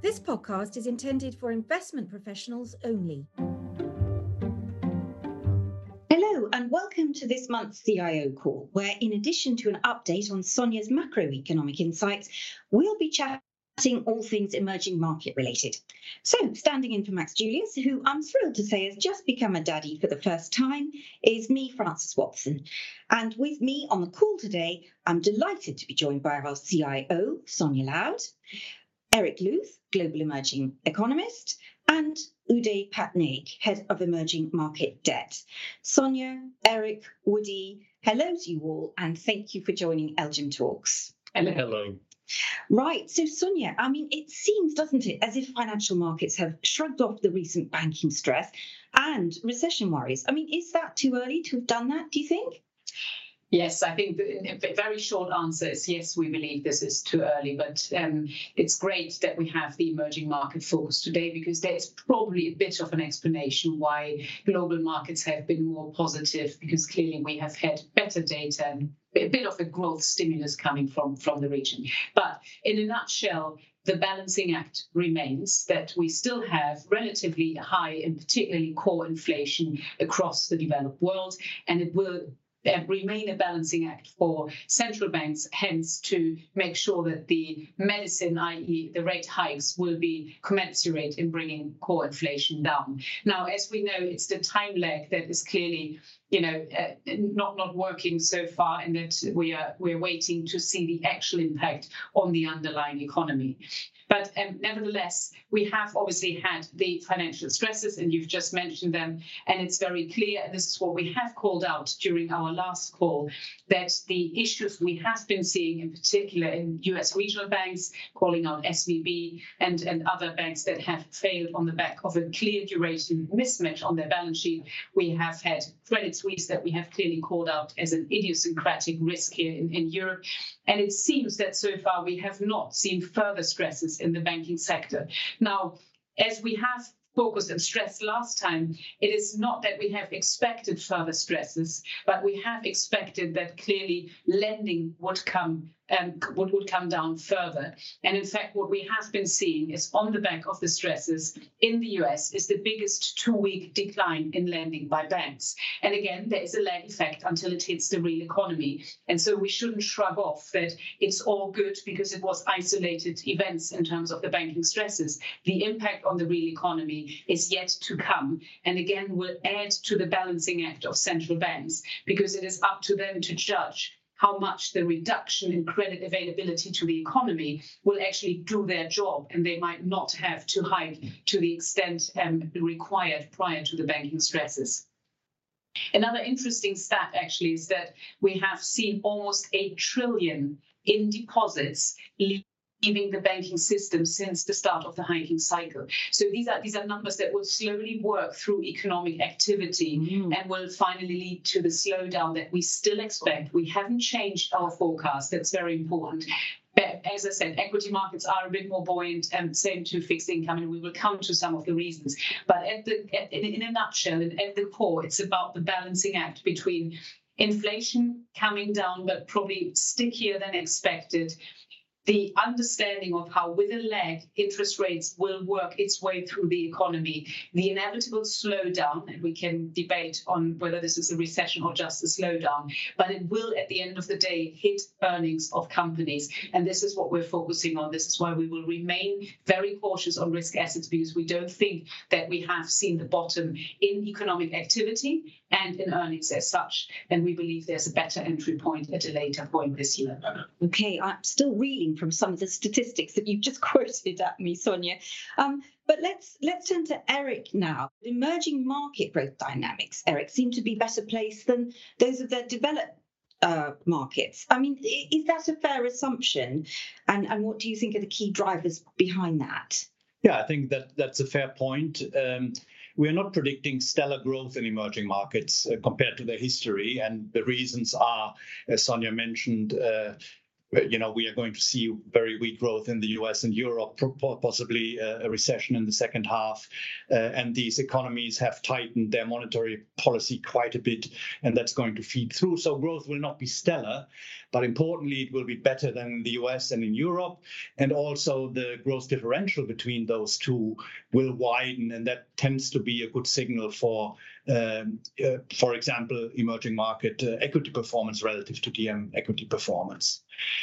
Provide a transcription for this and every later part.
This podcast is intended for investment professionals only. Hello and welcome to this month's CIO call, where in addition to an update on Sonia's macroeconomic insights, we'll be chatting all things emerging market related. So standing in for Max Julius, who I'm thrilled to say has just become a daddy for the first time, is me, Frances Watson. And with me on the call today, I'm delighted to be joined by our CIO, Sonia Loud, Eric Luth, Global Emerging Economist, and Uday Patnaik, Head of Emerging Market Debt. Sonia, Eric, Woody, hello to you all, and thank you for joining LGIM Talks. Hello. Right, so Sonia, it seems, doesn't it, as if financial markets have shrugged off the recent banking stress and recession worries. Is that too early to have done that, do you think? Yes, I think the very short answer is yes, we believe this is too early, but it's great that we have the emerging market focus today because there's probably a bit of an explanation why global markets have been more positive, because clearly we have had better data and a bit of a growth stimulus coming from the region. But in a nutshell, the balancing act remains that we still have relatively high and particularly core inflation across the developed world, and it will remain a balancing act for central banks, hence to make sure that the medicine, i.e. the rate hikes, will be commensurate in bringing core inflation down. Now, as we know, it's the time lag that is clearly not working so far, and that we're waiting to see the actual impact on the underlying economy. But nevertheless, we have obviously had the financial stresses, and you've just mentioned them, and it's very clear, and this is what we have called out during our last call, that the issues we have been seeing, in particular in US regional banks, calling out SVB and other banks that have failed on the back of a clear duration mismatch on their balance sheet. We have had Credit Suisse that we have clearly called out as an idiosyncratic risk here in Europe. And it seems that so far we have not seen further stresses in the banking sector. Now, as we have focused and stressed last time, it is not that we have expected further stresses, but we have expected that clearly lending would come down further. And in fact, what we have been seeing is on the back of the stresses in the US is the biggest 2-week decline in lending by banks. And again, there is a lag effect until it hits the real economy. And so we shouldn't shrug off that it's all good because it was isolated events in terms of the banking stresses. The impact on the real economy is yet to come. And again, will add to the balancing act of central banks, because it is up to them to judge how much the reduction in credit availability to the economy will actually do their job, and they might not have to hike to the extent required prior to the banking stresses. Another interesting stat actually is that we have seen almost $8 trillion in deposits leaving the banking system since the start of the hiking cycle. So these are numbers that will slowly work through economic activity and will finally lead to the slowdown that we still expect. We haven't changed our forecast. That's very important. But as I said, equity markets are a bit more buoyant, and same to fixed income, and we will come to some of the reasons. But in a nutshell, and at the core, it's about the balancing act between inflation coming down, but probably stickier than expected, the understanding of how, with a lag, interest rates will work its way through the economy, the inevitable slowdown, and we can debate on whether this is a recession or just a slowdown, but it will, at the end of the day, hit earnings of companies. And this is what we're focusing on. This is why we will remain very cautious on risk assets, because we don't think that we have seen the bottom in economic activity and in earnings as such. And we believe there's a better entry point at a later point this year. Okay, I'm still reeling from some of the statistics that you've just quoted at me, Sonia. But let's turn to Eric now. Emerging market growth dynamics, Eric, seem to be better placed than those of the developed markets. Is that a fair assumption? And what do you think are the key drivers behind that? Yeah, I think that's a fair point. We're not predicting stellar growth in emerging markets compared to their history. And the reasons are, as Sonia mentioned, we are going to see very weak growth in the US and Europe, possibly a recession in the second half. And these economies have tightened their monetary policy quite a bit, and that's going to feed through. So growth will not be stellar, but importantly, it will be better than in the US and in Europe. And also the growth differential between those two will widen, and that tends to be a good signal for example, emerging market equity performance relative to DM equity performance.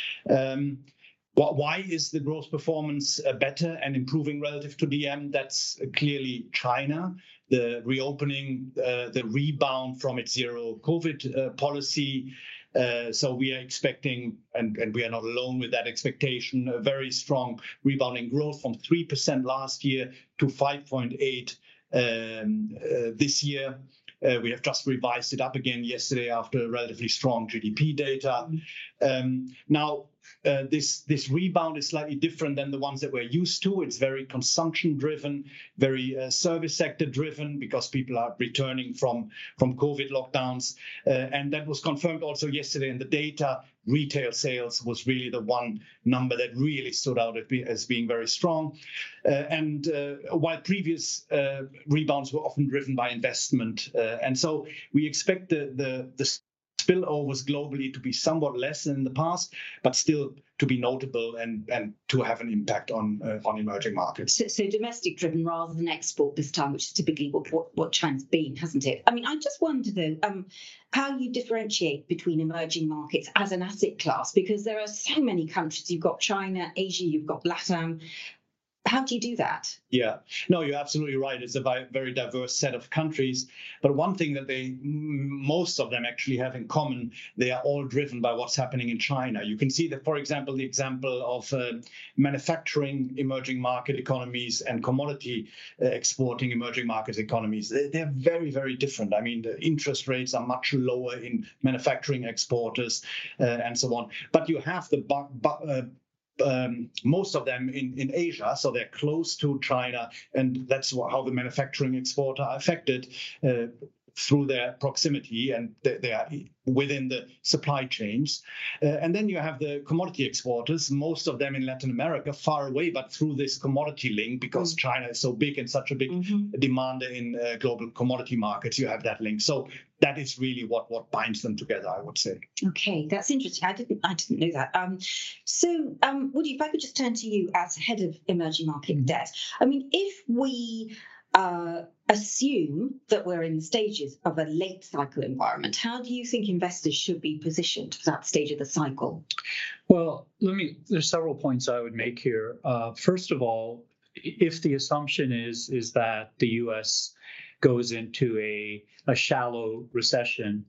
Why is the growth performance better and improving relative to DM? That's clearly China, the reopening, the rebound from its zero COVID policy. So we are expecting, and we are not alone with that expectation, a very strong rebounding growth from 3% last year to 5.8% this year. We have just revised it up again yesterday after relatively strong GDP data. Now, this rebound is slightly different than the ones that we're used to. It's very consumption driven, very service sector driven, because people are returning from COVID lockdowns. And that was confirmed also yesterday in the data. Retail sales was really the one number that really stood out as being very strong. And while previous rebounds were often driven by investment. And so we expect the spillovers globally to be somewhat less than in the past, but still to be notable and to have an impact on emerging markets. So domestic driven rather than export this time, which is typically what China's been, hasn't it? I mean, I just wonder though, how you differentiate between emerging markets as an asset class, because there are so many countries. You've got China, Asia, you've got LATAM. How do you do that? Yeah, no, you're absolutely right. It's a very diverse set of countries. But one thing that most of them actually have in common, they are all driven by what's happening in China. You can see that, for example, the example of manufacturing emerging market economies and commodity exporting emerging market economies. They're very, very different. I mean, the interest rates are much lower in manufacturing exporters and so on. But you have most of them in Asia, so they're close to China, and that's how the manufacturing exporter are affected through their proximity, and they are within the supply chains. And then you have the commodity exporters, most of them in Latin America, far away, but through this commodity link, because China is so big and such a big demander in global commodity markets, you have that link. So that is really what binds them together, I would say. Okay, that's interesting. I didn't know that. So, Woody, if I could just turn to you as head of emerging market debt. I mean, if we assume that we're in the stages of a late cycle environment, how do you think investors should be positioned for that stage of the cycle? Well, there's several points I would make here. First of all, if the assumption is that the US goes into a shallow recession,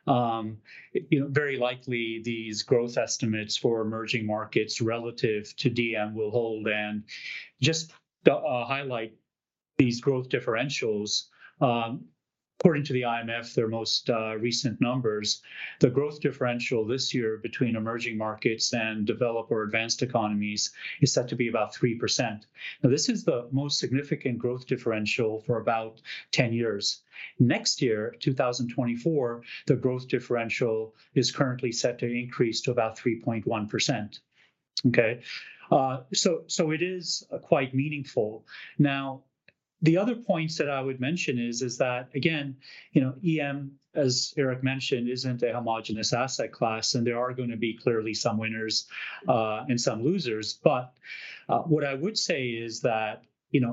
very likely these growth estimates for emerging markets relative to DM will hold. And just to highlight these growth differentials, according to the IMF, their most recent numbers, the growth differential this year between emerging markets and developed or advanced economies is set to be about 3%. Now, this is the most significant growth differential for about 10 years. Next year, 2024, the growth differential is currently set to increase to about 3.1%. Okay, so it is quite meaningful. Now, the other points that I would mention is that, again, EM, as Eric mentioned, isn't a homogeneous asset class, and there are going to be clearly some winners and some losers. But what I would say is that,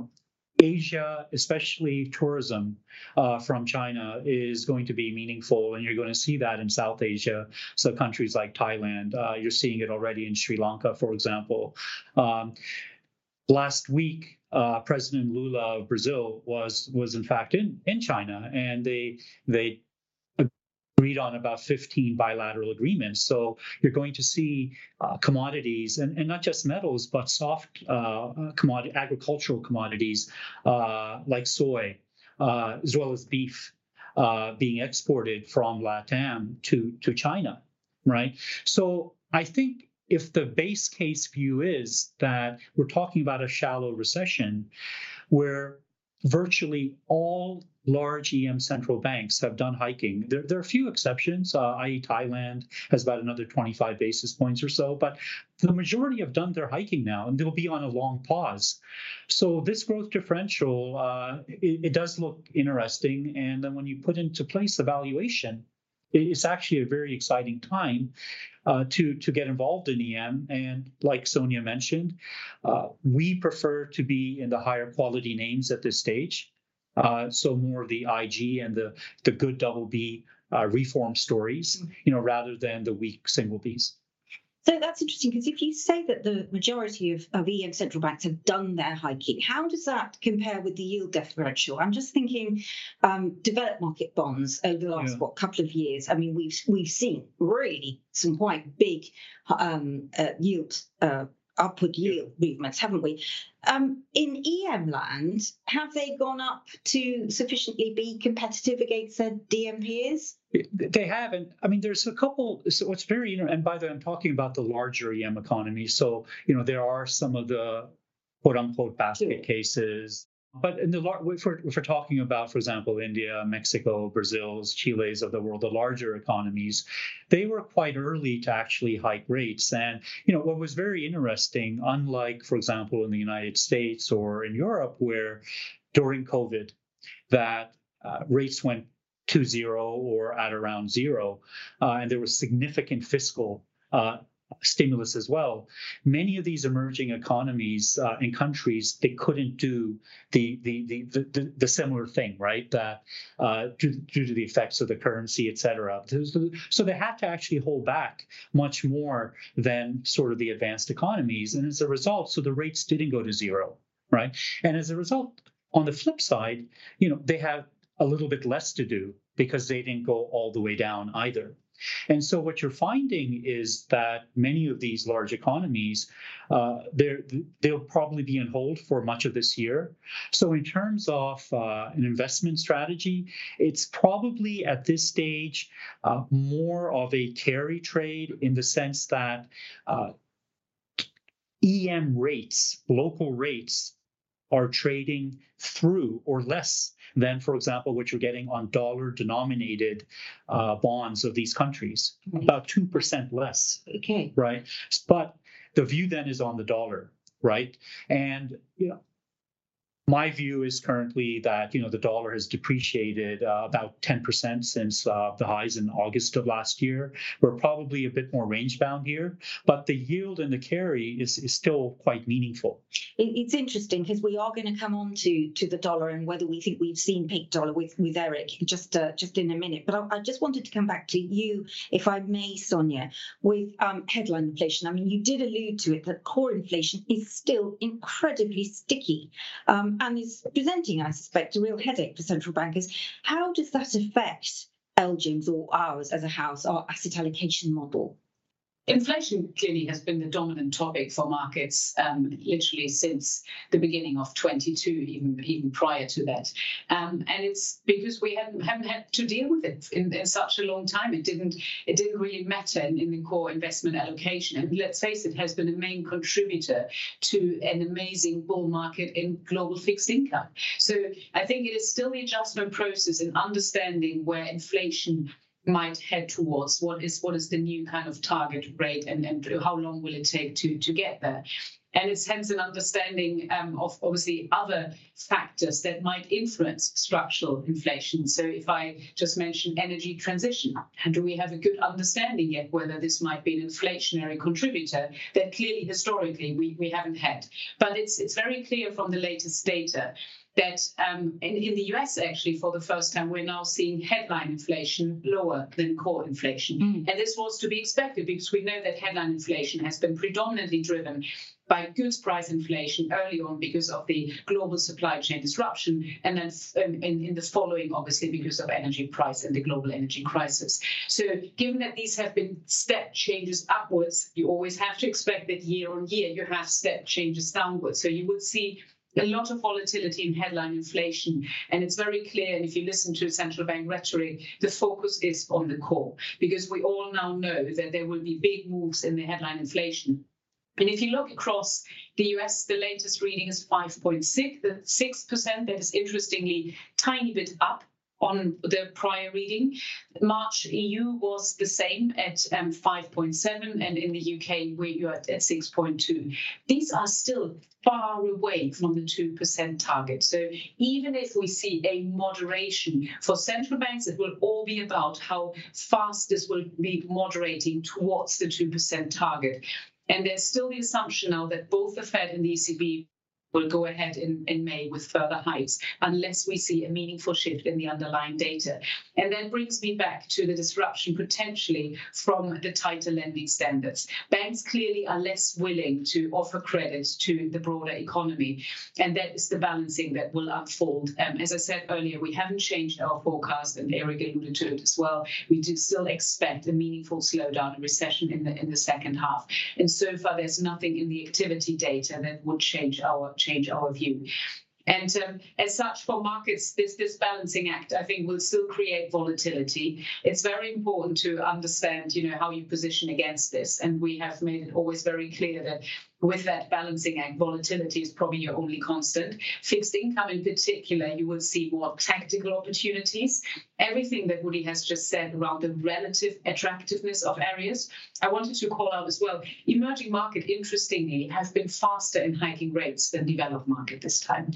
Asia, especially tourism from China, is going to be meaningful, and you're going to see that in South Asia. So countries like Thailand, you're seeing it already in Sri Lanka, for example. Last week, President Lula of Brazil was in fact in China, and they agreed on about 15 bilateral agreements. So you're going to see commodities, and not just metals, but soft agricultural commodities like soy, as well as beef, being exported from LATAM to China, right? So I think if the base case view is that we're talking about a shallow recession where virtually all large EM central banks have done hiking. There are a few exceptions, i.e. Thailand has about another 25 basis points or so, but the majority have done their hiking now, and they'll be on a long pause. So this growth differential, it does look interesting. And then when you put into place the valuation, it's actually a very exciting time to get involved in EM. And like Sonia mentioned, we prefer to be in the higher quality names at this stage. So more of the IG and the good double B reform stories, rather than the weak single Bs. So that's interesting, because if you say that the majority of EM central banks have done their hiking, how does that compare with the yield differential? I'm just thinking developed market bonds over the last couple of years. I mean, we've seen really some quite big upward yield movements, haven't we? In EM land, have they gone up to sufficiently be competitive against their DM peers? They haven't. I mean, there's a couple. So it's very, and by the way, I'm talking about the larger EM economy. So, there are some of the quote unquote basket cases. But in if we're talking about, for example, India, Mexico, Brazil's, Chile's of the world, the larger economies, they were quite early to actually hike rates. And, what was very interesting, unlike, for example, in the United States or in Europe, where during COVID, that rates went to zero or at around zero, and there was significant fiscal stimulus as well. Many of these emerging economies and countries, they couldn't do the similar thing, right? That due to the effects of the currency, et cetera. So they had to actually hold back much more than sort of the advanced economies, and as a result, so the rates didn't go to zero, right? And as a result, on the flip side, they have a little bit less to do because they didn't go all the way down either. And so what you're finding is that many of these large economies, they'll probably be on hold for much of this year. So in terms of an investment strategy, it's probably at this stage more of a carry trade, in the sense that EM rates, local rates, are trading through or less than, for example, what you're getting on dollar-denominated bonds of these countries, about 2% less. Okay. Right. But the view then is on the dollar, right? And my view is currently that the dollar has depreciated about 10% since the highs in August of last year. We're probably a bit more range bound here, but the yield and the carry is still quite meaningful. It's interesting, because we are going to come on to the dollar and whether we think we've seen peak dollar with Eric just in a minute. But I just wanted to come back to you, if I may, Sonia, with headline inflation. I mean, you did allude to it, that core inflation is still incredibly sticky. And is presenting, I suspect, a real headache for central bankers. How does that affect LGIM's or ours as a house, our asset allocation model? Inflation clearly has been the dominant topic for markets literally since the beginning of 22, even prior to that. And it's because we haven't had to deal with it in such a long time. It didn't really matter in the core investment allocation. And let's face it, has been a main contributor to an amazing bull market in global fixed income. So I think it is still the adjustment process in understanding where inflation might head towards, what is the new kind of target rate, and how long will it take to get there. And it's hence an understanding of obviously other factors that might influence structural inflation. So if I just mention energy transition, and do we have a good understanding yet whether this might be an inflationary contributor that clearly historically we haven't had. But it's very clear from the latest data that in the US, actually, for the first time, we're now seeing headline inflation lower than core inflation. And this was to be expected, because we know that headline inflation has been predominantly driven by goods price inflation early on because of the global supply chain disruption, and then in the following, obviously, because of energy price and the global energy crisis. So given that these have been step changes upwards, you always have to expect that year on year you have step changes downwards. So you would see a lot of volatility in headline inflation. And it's very clear, and if you listen to central bank rhetoric, the focus is on the core, because we all now know that there will be big moves in the headline inflation. And if you look across the US, the latest reading is 5.6%. That is interestingly tiny bit up on the prior reading. March EU was the same at 5.7, and in the UK we're at 6.2. These are still far away from the 2% target. So even if we see a moderation for central banks, it will all be about how fast this will be moderating towards the 2% target. And there's still the assumption now that both the Fed and the ECB will go ahead in May with further hikes unless we see a meaningful shift in the underlying data. And that brings me back to the disruption potentially from the tighter lending standards. Banks clearly are less willing to offer credit to the broader economy. And that is the balancing that will unfold. As I said earlier, we haven't changed our forecast, and Eric alluded to it as well. We do still expect a meaningful slowdown and recession in the second half. And so far, there's nothing in the activity data that would change our view. And as such, for markets, this balancing act, I think, will still create volatility. It's very important to understand, how you position against this. And we have made it always very clear that with that balancing act, volatility is probably your only constant. Fixed income in particular, you will see more tactical opportunities. Everything that Woody has just said around the relative attractiveness of areas, I wanted to call out as well. Emerging market, interestingly, have been faster in hiking rates than developed market this time.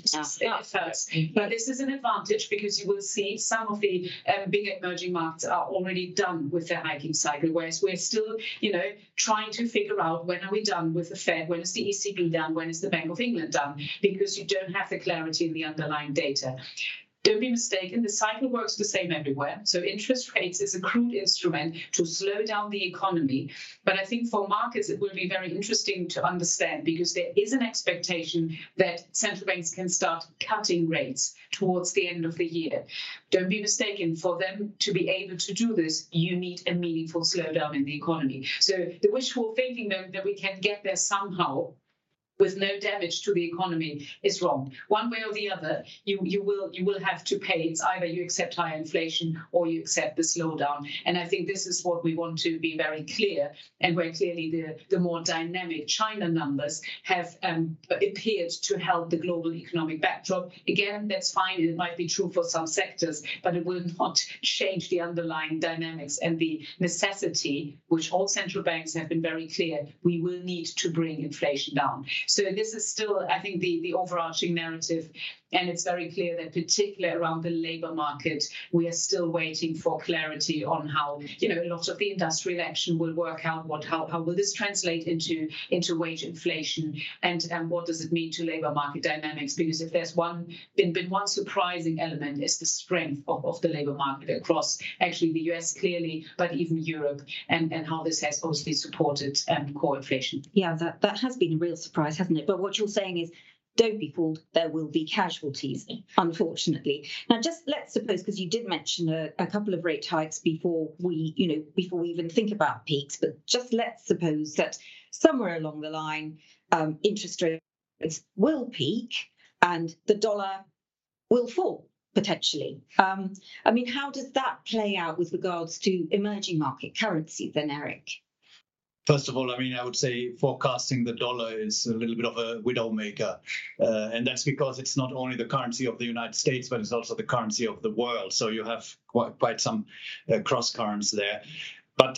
But this is an advantage because you will see some of the bigger emerging markets are already done with their hiking cycle, whereas we're still, trying to figure out when are we done with the Fed, when is the ECB done, when is the Bank of England done, because you don't have the clarity in the underlying data. Don't be mistaken, the cycle works the same everywhere. So interest rates is a crude instrument to slow down the economy. But I think for markets, it will be very interesting to understand because there is an expectation that central banks can start cutting rates towards the end of the year. Don't be mistaken, for them to be able to do this, you need a meaningful slowdown in the economy. So the wishful thinking that we can get there somehow with no damage to the economy is wrong. One way or the other, you will have to pay. It's either you accept higher inflation or you accept the slowdown. And I think this is what we want to be very clear, and where clearly the more dynamic China numbers have appeared to help the global economic backdrop. Again, that's fine. It might be true for some sectors, but it will not change the underlying dynamics and the necessity, which all central banks have been very clear, we will need to bring inflation down. So this is still, I think, the overarching narrative. And it's very clear that particularly around the labor market, we are still waiting for clarity on how, a lot of the industrial action will work out. How will this translate into wage inflation, and what does it mean to labor market dynamics? Because if there's been one surprising element, is the strength of the labor market across actually the US clearly, but even Europe, and how this has obviously supported core inflation. Yeah, that has been a real surprise, hasn't it? But what you're saying is, don't be fooled, there will be casualties, unfortunately. Now, just let's suppose, because you did mention a couple of rate hikes before we even think about peaks, but just let's suppose that somewhere along the line, interest rates will peak and the dollar will fall, potentially. How does that play out with regards to emerging market currencies then, Eric? First of all, I would say forecasting the dollar is a little bit of a widowmaker. And that's because it's not only the currency of the United States, but it's also the currency of the world. So you have quite some cross currents there. But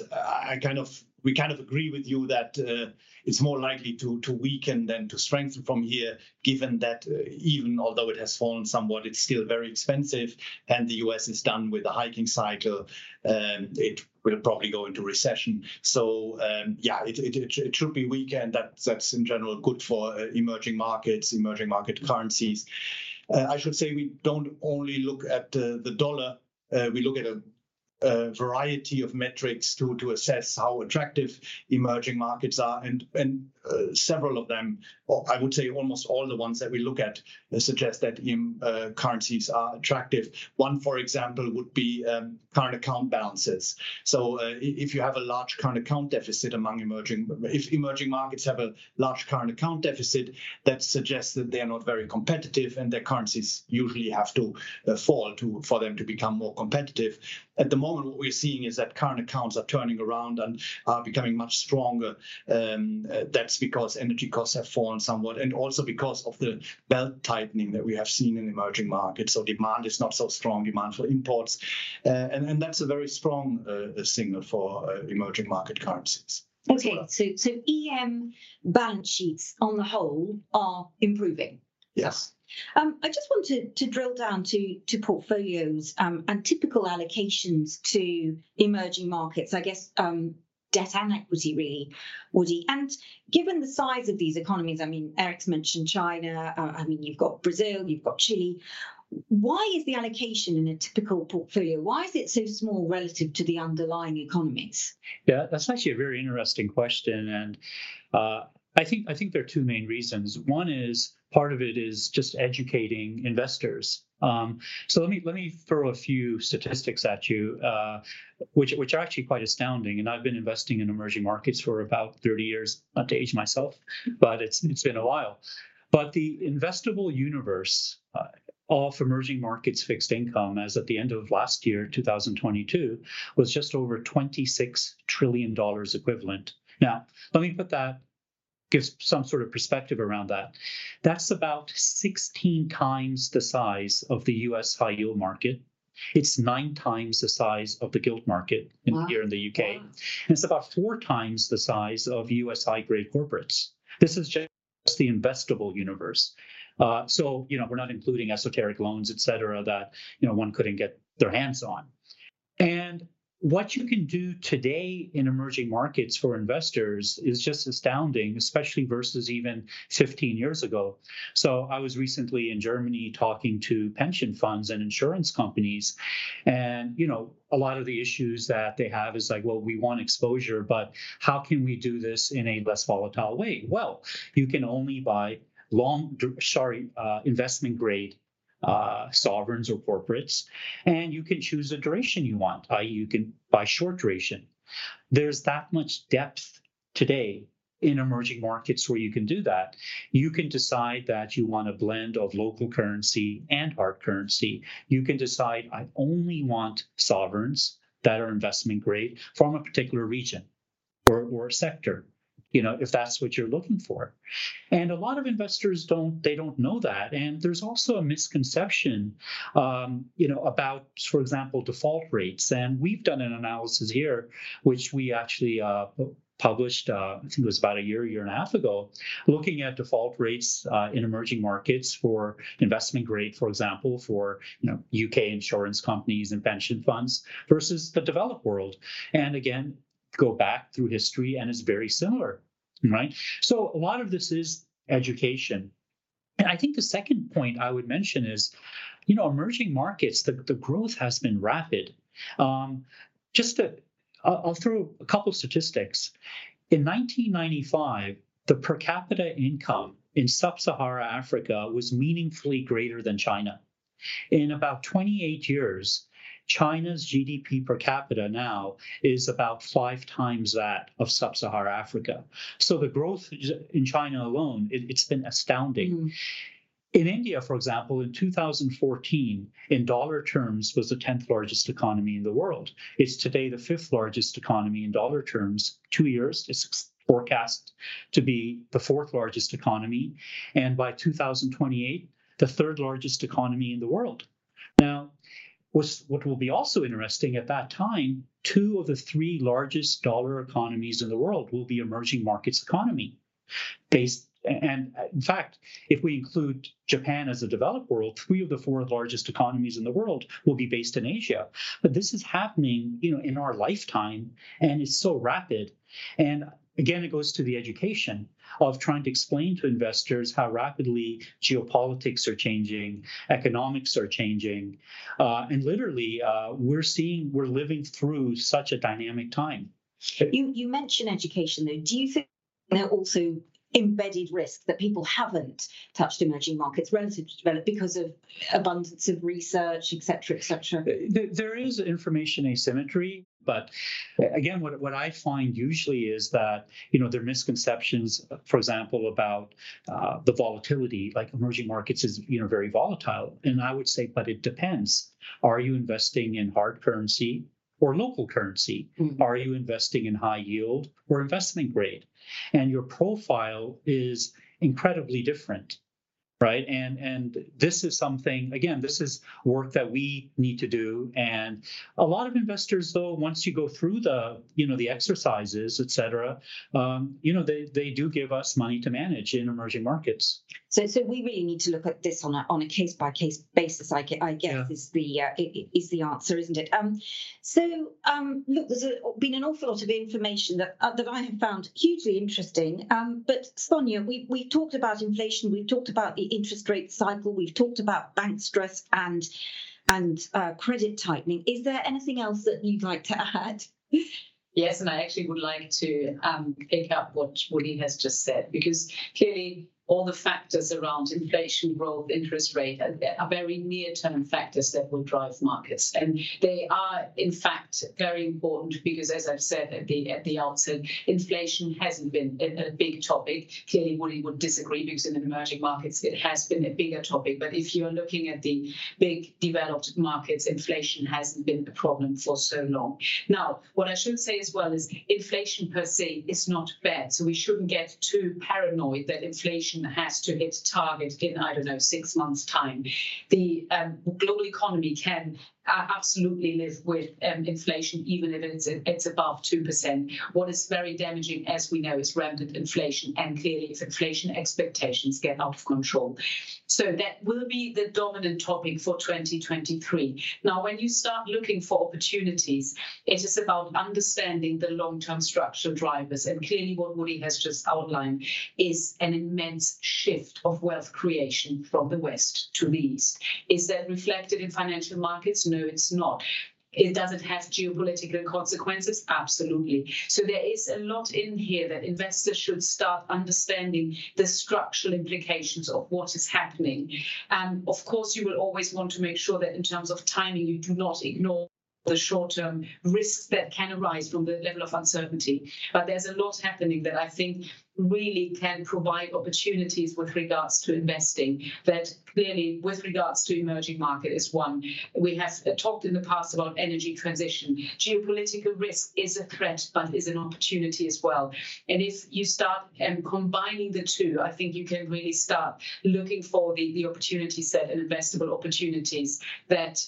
we kind of agree with you that it's more likely to weaken than to strengthen from here, given that even although it has fallen somewhat, it's still very expensive, and the US is done with the hiking cycle. It will probably go into recession. So it should be weaker, and that's in general good for emerging markets, emerging market currencies. I should say we don't only look at the dollar. We look at a variety of metrics to assess how attractive emerging markets are, and several of them, or I would say almost all the ones that we look at, suggest that currencies are attractive. One, for example, would be current account balances. So if you have a large current account deficit if emerging markets have a large current account deficit, that suggests that they are not very competitive, and their currencies usually have to fall for them to become more competitive. At the moment, what we're seeing is that current accounts are turning around and are becoming much stronger. That's That's because energy costs have fallen somewhat, and also because of the belt tightening that we have seen in emerging markets. So demand is not so strong, demand for imports, and that's a very strong signal for emerging market currencies. Okay, so EM balance sheets on the whole are improving. Yes. I just want to drill down to portfolios and typical allocations to emerging markets. I guess debt and equity, really, Woody. And given the size of these economies, I mean, Eric's mentioned China. I mean, you've got Brazil, you've got Chile. Why is the allocation in a typical portfolio? Why is it so small relative to the underlying economies? Yeah, that's actually a very interesting question, and I think there are two main reasons. One is part of it is just educating investors. So let me throw a few statistics at you, which are actually quite astounding. And I've been investing in emerging markets for about 30 years, not to age myself, but it's been a while. But the investable universe of emerging markets fixed income, as at the end of last year, 2022, was just over $26 trillion equivalent. Now, let me give some sort of perspective around that. That's about 16 times the size of the US high yield market. It's 9 times the size of the gilt market here in the UK. Wow. And it's about 4 times the size of US high grade corporates. This is just the investable universe. So, we're not including esoteric loans, et cetera, that, one couldn't get their hands on. And what you can do today in emerging markets for investors is just astounding, especially versus even 15 years ago. So I was recently in Germany talking to pension funds and insurance companies. And, a lot of the issues that they have is like, well, we want exposure, but how can we do this in a less volatile way? Well, you can only buy investment grade sovereigns or corporates, and you can choose a duration you want, i.e. you can buy short duration. There's that much depth today in emerging markets where you can do that. You can decide that you want a blend of local currency and hard currency. You can decide, I only want sovereigns that are investment grade from a particular region or sector, if that's what you're looking for. And a lot of investors don't know that. And there's also a misconception, about, for example, default rates. And we've done an analysis here, which we actually published, I think it was about a year and a half ago, looking at default rates in emerging markets for investment grade, for example, for UK insurance companies and pension funds versus the developed world. And again, go back through history, and it's very similar, right? So a lot of this is education. And I think the second point I would mention is, emerging markets, the growth has been rapid. I'll throw a couple of statistics. In 1995, the per capita income in sub-Saharan Africa was meaningfully greater than China. In about 28 years, China's GDP per capita now is about 5 times that of sub-Saharan Africa. So the growth in China alone, it's been astounding. Mm-hmm. In India, for example, in 2014, in dollar terms, was the 10th largest economy in the world. It's today the 5th largest economy in dollar terms. 2 years, it's forecast to be the 4th largest economy. And by 2028, the 3rd largest economy in the world. Now, what will be also interesting at that time, 2 of the 3 largest dollar economies in the world will be emerging markets economy. And in fact, if we include Japan as a developed world, 3 of the 4 largest economies in the world will be based in Asia. But this is happening, in our lifetime, and it's so rapid. And again, it goes to the education of trying to explain to investors how rapidly geopolitics are changing, economics are changing, and literally we're living through such a dynamic time. You mentioned education, though. Do you think there are also embedded risk that people haven't touched emerging markets relative to developed because of abundance of research, et cetera, et cetera? There is information asymmetry. But again, what I find usually is that, there are misconceptions, for example, about the volatility, like emerging markets is, very volatile. And I would say, but it depends. Are you investing in hard currency or local currency? Mm-hmm. Are you investing in high yield or investment grade? and your profile is incredibly different. Right. And this is something, again, this is work that we need to do. And a lot of investors, though, once you go through the exercises, et cetera, they do give us money to manage in emerging markets. So we really need to look at this on a case by case basis. I guess is the answer, isn't it? Look, there's been an awful lot of information that I have found hugely interesting. But Sonia, we've talked about inflation, we've talked about the interest rate cycle, we've talked about bank stress and credit tightening. Is there anything else that you'd like to add? Yes, and I actually would like to pick up what Woody has just said, because clearly all the factors around inflation, growth, interest rate are very near-term factors that will drive markets. And they are, in fact, very important because, as I've said at the outset, inflation hasn't been a big topic. Clearly, Woody would disagree because in emerging markets, it has been a bigger topic. But if you're looking at the big developed markets, inflation hasn't been a problem for so long. Now, what I should say as well is inflation per se is not bad. So we shouldn't get too paranoid that inflation has to hit target in, 6 months' time. The global economy can absolutely live with inflation, even if it's above 2%. What is very damaging, as we know, is rampant inflation, and clearly if inflation expectations get out of control. So that will be the dominant topic for 2023. Now, when you start looking for opportunities, it is about understanding the long-term structural drivers. And clearly what Woody has just outlined is an immense shift of wealth creation from the West to the East. Is that reflected in financial markets? No, it's not. Does it have geopolitical consequences? Absolutely. So there is a lot in here that investors should start understanding the structural implications of what is happening. Of course, you will always want to make sure that in terms of timing, you do not ignore the short-term risks that can arise from the level of uncertainty. But there's a lot happening that I think really can provide opportunities with regards to investing. That clearly, with regards to emerging market, is one. We have talked in the past about energy transition. Geopolitical risk is a threat, but is an opportunity as well. And if you start combining the two, I think you can really start looking for the opportunity set and investable opportunities that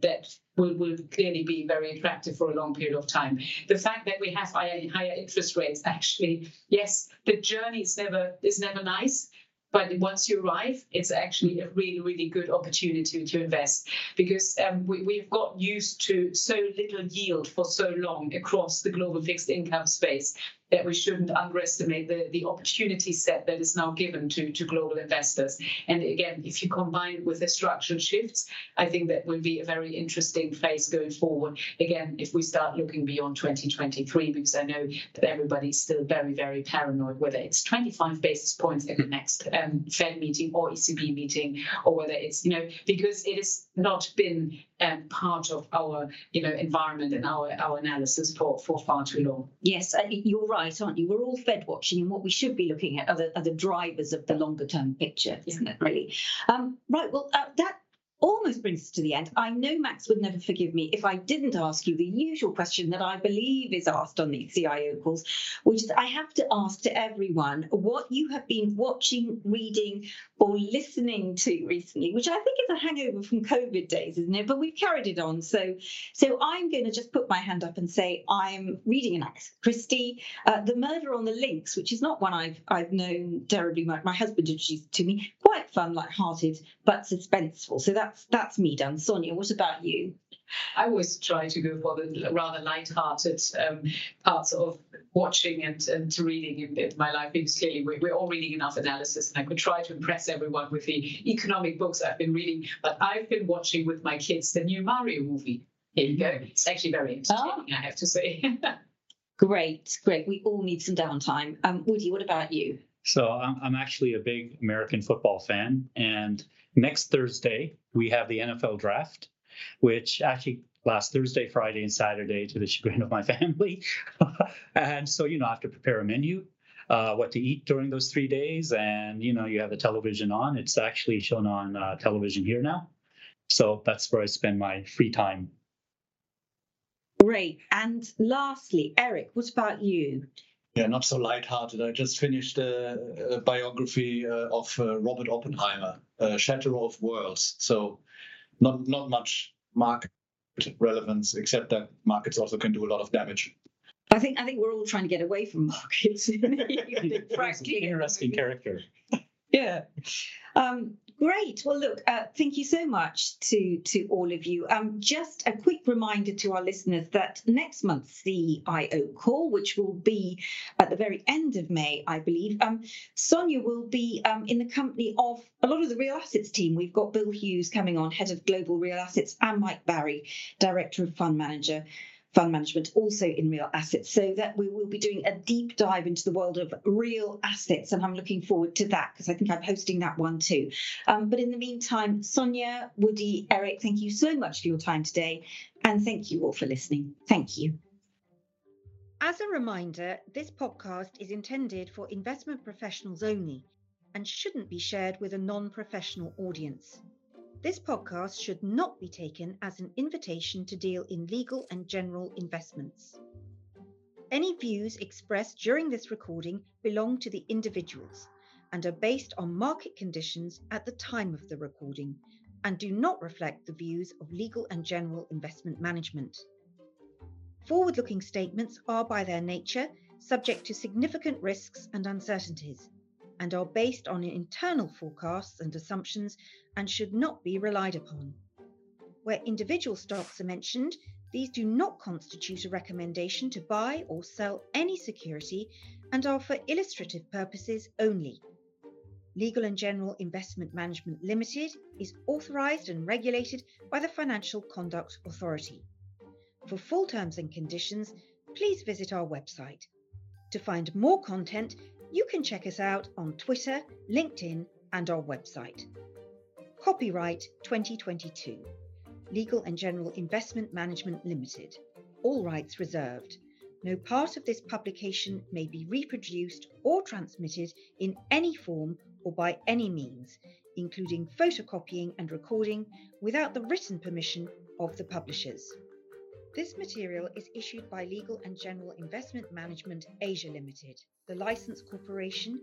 will clearly be very attractive for a long period of time. The fact that we have higher interest rates, actually, yes, the journey is never nice, but once you arrive, it's actually a really, really good opportunity to invest, because we've got used to so little yield for so long across the global fixed income space that we shouldn't underestimate the opportunity set that is now given to global investors. And again, if you combine it with the structural shifts, I think that will be a very interesting phase going forward. Again, if we start looking beyond 2023, because I know that everybody's still very, very paranoid, whether it's 25 basis points at the next Fed meeting or ECB meeting, or whether it's, because it has not been part of our, environment and our analysis for far too long. Yes, you're right, aren't you? We're all Fed watching, and what we should be looking at are the drivers of the longer term picture, isn't it, really? Right, well, that almost brings us to the end. I know Max would never forgive me if I didn't ask you the usual question that I believe is asked on these CIO calls, which is I have to ask to everyone what you have been watching, reading, or listening to recently, which I think is a hangover from COVID days, isn't it? But we've carried it on. So I'm going to just put my hand up and say I'm reading an Agatha Christie, The Murder on the Links, which is not one I've known terribly much. My husband introduced it to me. Quite fun, light-hearted, but suspenseful. So that's me done. Sonia, what about you? I always try to go for the rather light-hearted parts of watching and reading in my life, because clearly we're all reading enough analysis, and I could try to impress everyone with the economic books I've been reading. But I've been watching with my kids the new Mario movie. Here you go. It's actually very entertaining, I have to say. Great. We all need some downtime. Woody, what about you? So I'm actually a big American football fan, and next Thursday we have the NFL draft, which actually lasts Thursday, Friday, and Saturday, to the chagrin of my family. And so, I have to prepare a menu, what to eat during those 3 days. And, you have the television on. It's actually shown on television here now. So that's where I spend my free time. Great. And lastly, Eric, what about you? Yeah, not so lighthearted. I just finished a biography of Robert Oppenheimer, Shatterer of Worlds. So not much market relevance, except that markets also can do a lot of damage. I think we're all trying to get away from markets. Interesting character. Yeah. Great. Well, look, thank you so much to all of you. Just a quick reminder to our listeners that next month's CIO call, which will be at the very end of May, I believe, Sonia will be in the company of a lot of the real assets team. We've got Bill Hughes coming on, head of global real assets, and Mike Barry, director of fund management, also in real assets, so that we will be doing a deep dive into the world of real assets, and I'm looking forward to that because I think I'm hosting that one too. But in the meantime, Sonia, Woody, Eric, thank you so much for your time today, and thank you all for listening. Thank you. As a reminder, this podcast is intended for investment professionals only and shouldn't be shared with a non-professional audience. This podcast should not be taken as an invitation to deal in legal and general investments. Any views expressed during this recording belong to the individuals and are based on market conditions at the time of the recording and do not reflect the views of legal and general investment management. Forward-looking statements are by their nature subject to significant risks and uncertainties, and are based on internal forecasts and assumptions and should not be relied upon. Where individual stocks are mentioned, these do not constitute a recommendation to buy or sell any security and are for illustrative purposes only. Legal and General Investment Management Limited is authorised and regulated by the Financial Conduct Authority. For full terms and conditions, please visit our website. To find more content, you can check us out on Twitter, LinkedIn, and our website. Copyright 2022. Legal and General Investment Management Limited. All rights reserved. No part of this publication may be reproduced or transmitted in any form or by any means, including photocopying and recording, without the written permission of the publishers. This material is issued by Legal and General Investment Management Asia Limited, the Licensed Corporation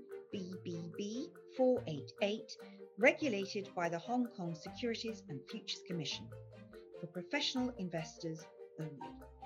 BBB 488, regulated by the Hong Kong Securities and Futures Commission, for professional investors only.